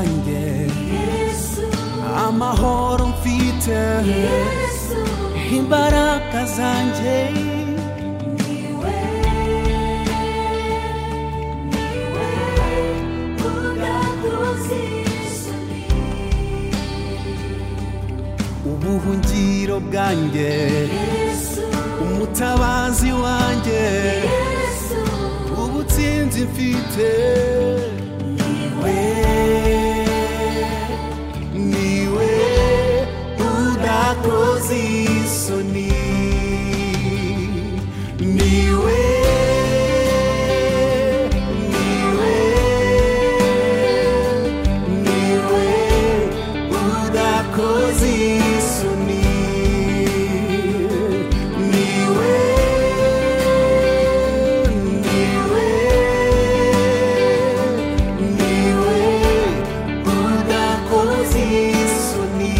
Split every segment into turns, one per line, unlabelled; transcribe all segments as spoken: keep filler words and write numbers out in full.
wanjye amahoro mfite imbaraga zanjye
niwe niwe udakoze isoni
ubuhungiro bwanjye umutabazi wanjye ubutsinzi mfite niwe niwe udakoze isoni niwe niwe niwe udakoze isoni niwe niwe niwe udakoze isoni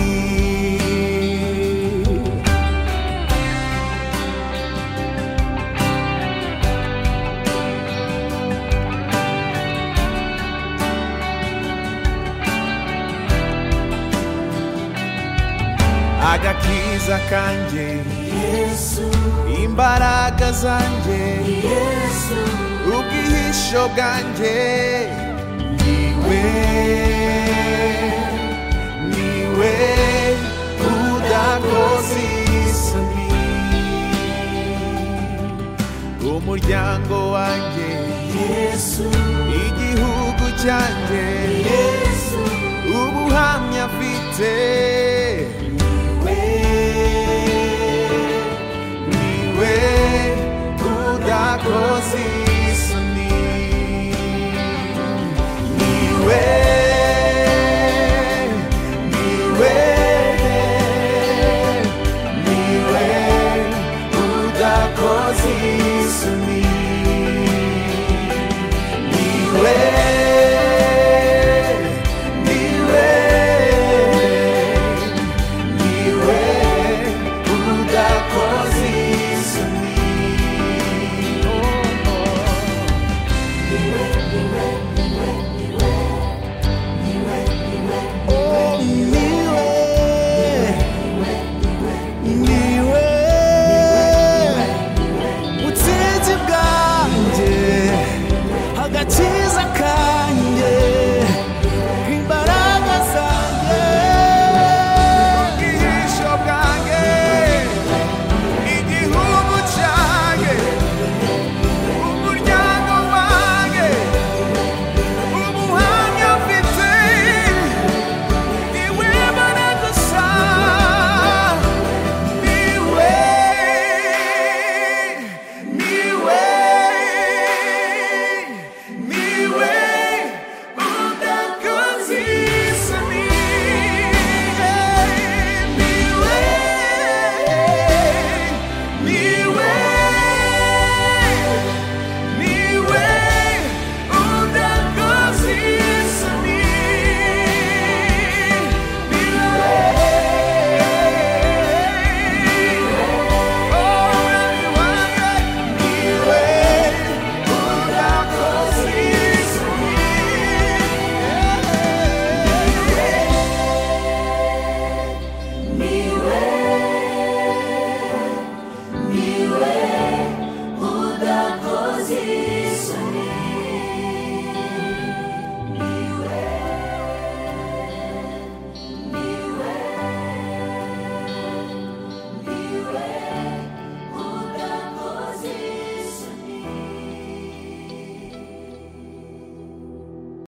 agakiza kanjye
Yesu
imbaraga zanjye
Yesu
ubwihisho bwanjye niwe niwe udakoze isoni umuryango wanjye
Yesu
igihugu cyanjye
Yesu
ubuhamya mfite niwe niwe udakoze isoni niwe niwe niwe udakoze isoni niwe